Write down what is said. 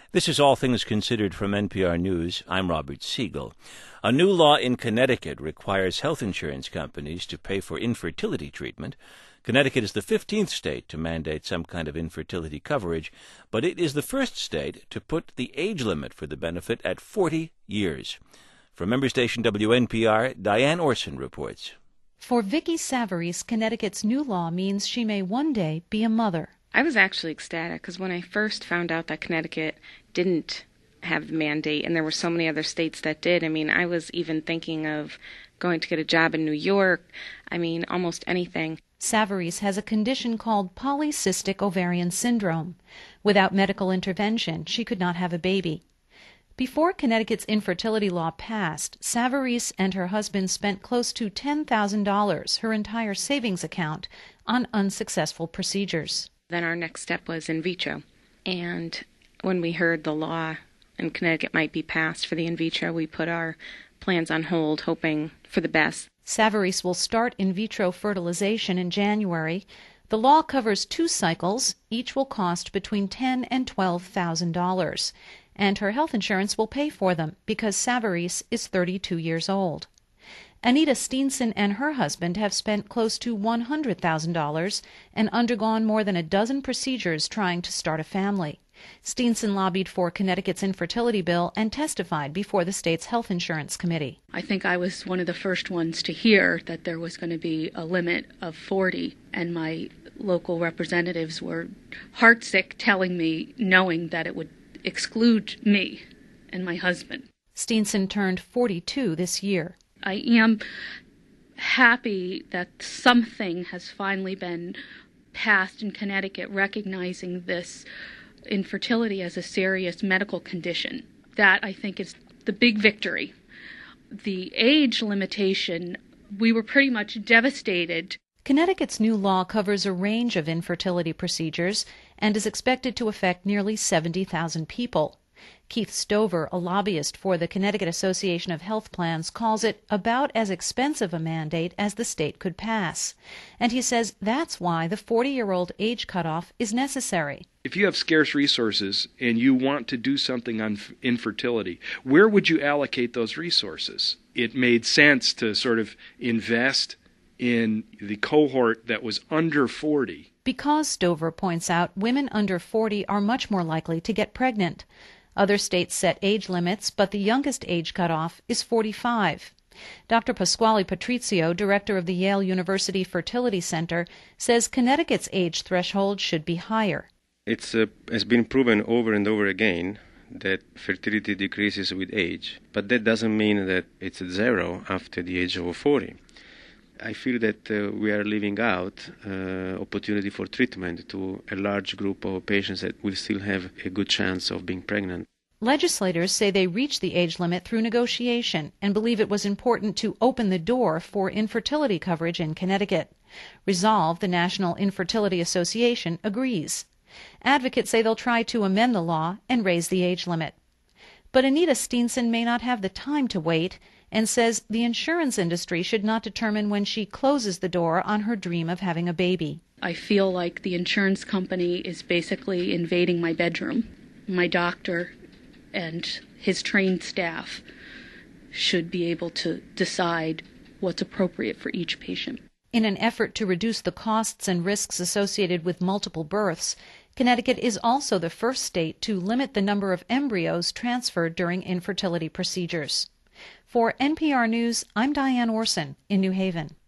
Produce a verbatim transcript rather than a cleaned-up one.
This is All Things Considered from N P R News. I'm Robert Siegel. A new law in Connecticut requires health insurance companies to pay for infertility treatment. Connecticut is the fifteenth state to mandate some kind of infertility coverage, but it is the first state to put the age limit for the benefit at forty years. From member station W N P R, Diane Orson reports. For Vicky Savarese, Connecticut's new law means she may one day be a mother. I was actually ecstatic because when I first found out that Connecticut didn't have the mandate and there were so many other states that did, I mean, I was even thinking of going to get a job in New York. I mean, almost anything. Savarese has a condition called polycystic ovarian syndrome. Without medical intervention, she could not have a baby. Before Connecticut's infertility law passed, Savarese and her husband spent close to ten thousand dollars, her entire savings account, on unsuccessful procedures. Then our next step was in vitro. And when we heard the law in Connecticut might be passed for the in vitro, we put our plans on hold, hoping for the best. Savarese will start in vitro fertilization in January. The law covers two cycles. Each will cost between ten thousand dollars and twelve thousand dollars. And her health insurance will pay for them because Savarese is thirty-two years old. Anita Steenson and her husband have spent close to one hundred thousand dollars and undergone more than a dozen procedures trying to start a family. Steenson lobbied for Connecticut's infertility bill and testified before the state's health insurance committee. I think I was one of the first ones to hear that there was going to be a limit of forty, and my local representatives were heartsick telling me, knowing that it would exclude me and my husband. Steenson turned forty-two this year. I am happy that something has finally been passed in Connecticut recognizing this infertility as a serious medical condition. That, I think, is the big victory. The age limitation, we were pretty much devastated. Connecticut's new law covers a range of infertility procedures and is expected to affect nearly seventy thousand people. Keith Stover, a lobbyist for the Connecticut Association of Health Plans, calls it about as expensive a mandate as the state could pass. And he says that's why the forty-year-old age cutoff is necessary. If you have scarce resources and you want to do something on infertility, where would you allocate those resources? It made sense to sort of invest in the cohort that was under forty. Because, Stover points out, women under forty are much more likely to get pregnant. Other states set age limits, but the youngest age cutoff is forty-five. Doctor Pasquale Patrizio, director of the Yale University Fertility Center, says Connecticut's age threshold should be higher. It uh, has been proven over and over again that fertility decreases with age, but that doesn't mean that it's at zero after the age of forty. I feel that uh, we are leaving out uh, opportunity for treatment to a large group of patients that will still have a good chance of being pregnant. Legislators say they reached the age limit through negotiation and believe it was important to open the door for infertility coverage in Connecticut. Resolve, the National Infertility Association, agrees. Advocates say they'll try to amend the law and raise the age limit. But Anita Steenson may not have the time to wait and says the insurance industry should not determine when she closes the door on her dream of having a baby. I feel like the insurance company is basically invading my bedroom. My doctor and his trained staff should be able to decide what's appropriate for each patient. In an effort to reduce the costs and risks associated with multiple births, Connecticut is also the first state to limit the number of embryos transferred during infertility procedures. For N P R News, I'm Diane Orson in New Haven.